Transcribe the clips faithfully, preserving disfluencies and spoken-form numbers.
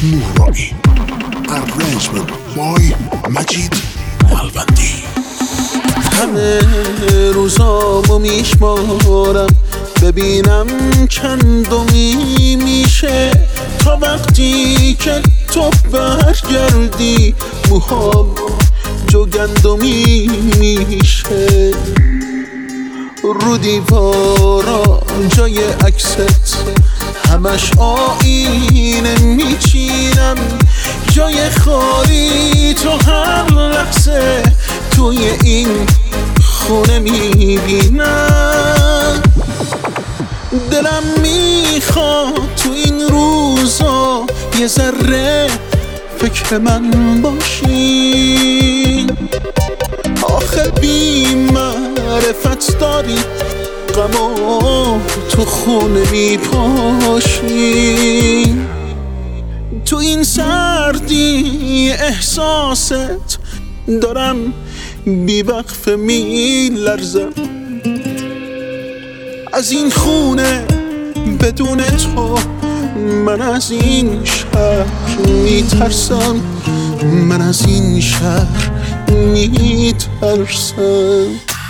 نورانی. Arrangement by مجید الوندی. همه روزامو میشمارم ببینم چندمی میشه تا وقتی که تو برگردی موهام جوگندمی میشه. رو دیوارا جای عکست همش آینه میچینم، جای خالی تو هر لحظه توی این خونه میبینم. دلم میخواد تو این روزا یه ذره فکر من باشی. آخه بی معرفت داری غمو تو خونه میپاشی. تو این سردی احساست دارم بی وقفه میلرزم. از این خونه بدون تو من از این شهر میترسم، من از این شهر میترسم.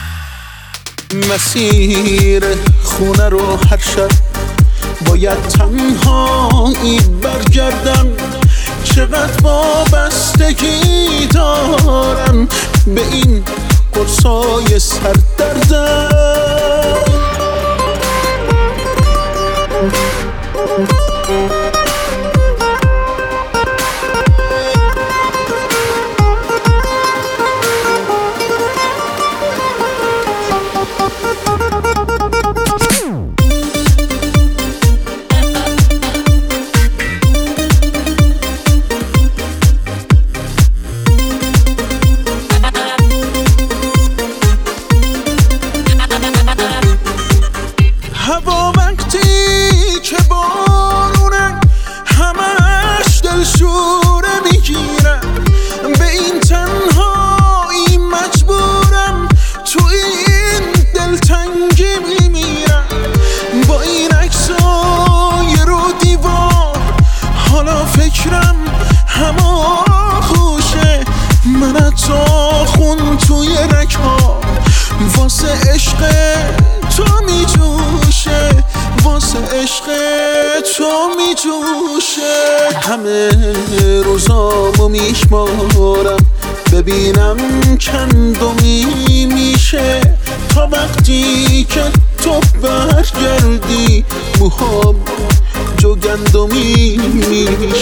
مسیر خونه رو هر شب باید تنهایی برگردم. چقدر وابستگی دارم به این قرصای سردردم. هوا وقتی که بارونه همش دلشوره میگیرم. به این تنهایی مجبورم تو این دلتنگی میمیرم. با این عکسای رو دیوار حالا فکرم همه خوشه. من حتی خون توی رک‌ها واسه عشق تو میجوشه، واسه عشق تو میجوشه. همه روزامو میشمارم ببینم چندمی میشه تا وقتی که تو برگردی موهام جوگندمی میشه.